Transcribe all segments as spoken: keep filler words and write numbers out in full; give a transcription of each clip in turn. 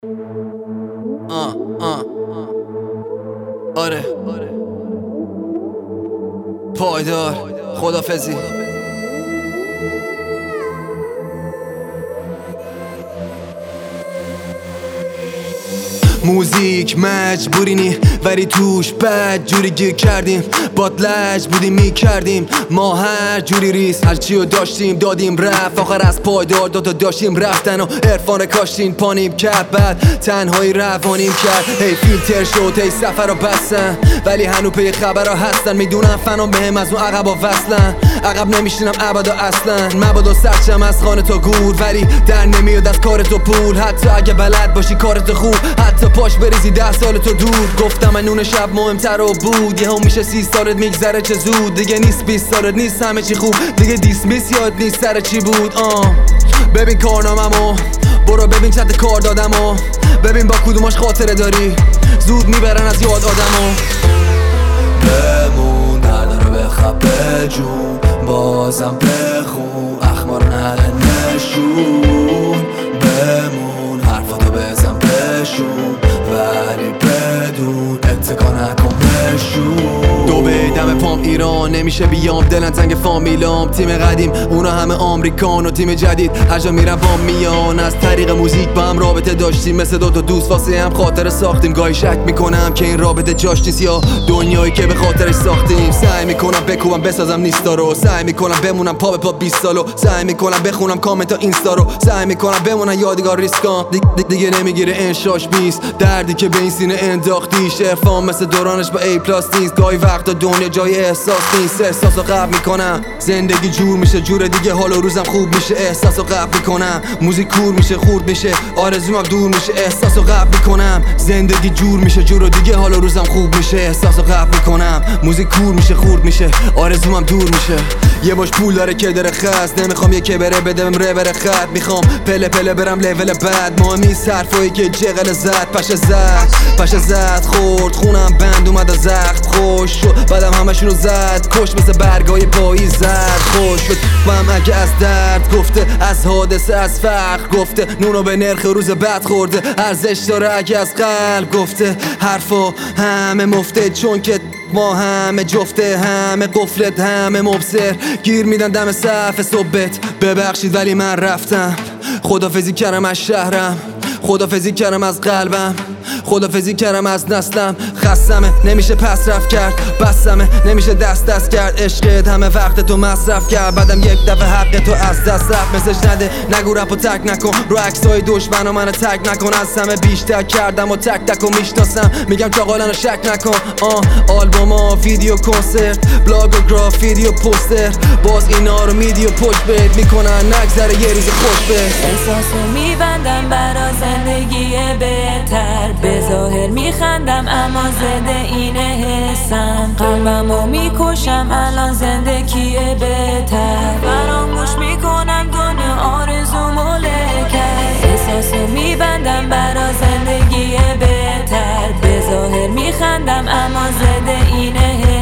آه آه آره پایدار خدافزی. موزیک مجبوری نی ولی توش بد جوری گیر کردیم، باد لج بودیم میکردیم ما هر جوری ریس، هر چی رو داشتیم دادیم رفت، آخر از پایدار دوتا داشتیم رفتن و عرفان کاشتین پانیم کرد، بعد تنهایی روانیم کرد. هی فیلتر شد هی سفر رو بستن ولی هنو پی خبر ها هستن، میدونم فنا بهم از اون عقب ها وصلن، عقب نمیشینم ابدا اصلا، مبادا سرچم از خانه تا گور ولی در نمیاد از کار تو پول، حتی اگه بلد باشی کارت خوب، حتی پاش بریزی ده سال تو دور. گفتم من نون شب مهمتر رو بود، یه هم میشه سی سالت میگذره چه زود، دیگه نیست بیست سالت نیست همه چی خوب، دیگه دیسمیس یاد نیست سر چی بود. آه ببین کارناممو، برو ببین چت کار دادمو، ببین با کدوماش خاطره داری، زود میبرن از یاد آدمو. بمون درد رو بخواب بجون، بازم بخون اخبار نره نشون، بمون حرفاتو بزن بشون ولی بدون اتکا نکن بشون. دو بیدم پام ایران نمیشه بیام، دلن تنگ فامیلام، تیم قدیم اونا همه آمریکان و تیم جدید هر جا میرم با میان، از طریق موزیک با هم رابطه داشتیم مثل دوتا دوست واسه هم خاطره ساختیم، گاهی شک میکنم که این رابطه جاش نیست یا دنیایی که به خاطرش ساختیم، سعی میکنم بکوبم بسازم نیستا رو، سعی میکنم بمونم پا به پا بیست سالو، سعی میکنم بخونم کامنت ها اینستا رو، سعی میکنم بمونم یادگار ریسکام، دیگه, دیگه نمیگیره انشاش بیست، دردی که به این سینه انداختیش، عرفان مثل دورانش با ای پلاس نیست، گاهی وقتا دنیا جای احساس نیست، احساسو قبل میکنم زندگی جور میشه جور دیگه، حال و روزم خوب میشه احساسو قبل میکنم، موزیک کور میشه خورد میشه آرزومم دور میشه احساسو قبل میکنم، زندگی جور میشه جور دیگه، حال و روزم خوب میشه احساسو قبل میکنم، موزیک کور میشه خورد میشه آرزومم دور میشه. یه باش پول داره که داره خست، نمیخوام یکی بره بدم ره بره خط، میخوام پله پله برم لول بعد، مهمی صرفایی که جغل زد پش زد پش زد خورد خونم بند اومد از زخم خوش شد، بعدم همشونو زد کش مثل برگای پاییز زد خوش شد فهم اگه از درد گفته، از حادثه از فقر گفته، نونو به نرخ روز بعد خورده، ارزش داره اگه از قلب گفته، حرفا همه مفته چون که ما همه جفته، همه قفلت همه مبصر، گیر میدن دم صف صبحت، ببخشید ولی من رفتم، خدافزی کردم از شهرم، خدافزی کردم از قلبم، خدافزی کردم از نسلم، خستمه نمیشه پس رفت کرد، بسمه نمیشه دست دست کرد، عشقت همه وقت تو مصرف کرد، بعدم یک دفعه حق تو از دست رفت، مسج نده نگو رپو تک نکن، رو عکسای دشمن و منو تک نکن، از همه بیشتر کردم و تک تک و میشناسم، میگم چاقالانو شک نکن. آه آلبوما ویدیو کنسرت بلاگ و گراف ویدیو پوستر، باز اینا رو میدی و پشت بهت میکنن نگذره یه روز خوش بهت، احساسو میبندم برا زندگی بهتر، به ظاهر میخندم اما زده اینه حسم، قلبمو میکشم الان زندگی بهتر، فراموش میکنم دنیا آرزومو لکر، احساسو میبندم برا زندگی بهتر، به ظاهر میخندم اما زده اینه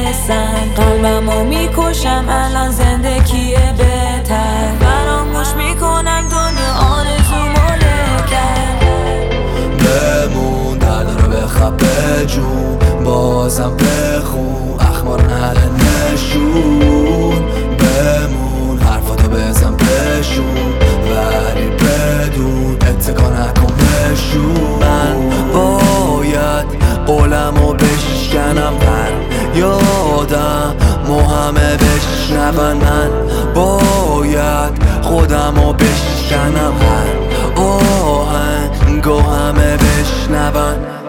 حسم، قلبمو میکشم الان زندگی بهتر، فراموش میکنم دنیا آرزومو لکر. بمون درد رو بخواب بجون، بازم بخون اخبار نره نشون، بمون حرفاتو بزن بشون ولی بدون اتکا نکن بشون. من باید قولمو بشکنم هر یادم مو همه بشنون، من باید خودمو بشکنم هر آهنگو همه بشنون.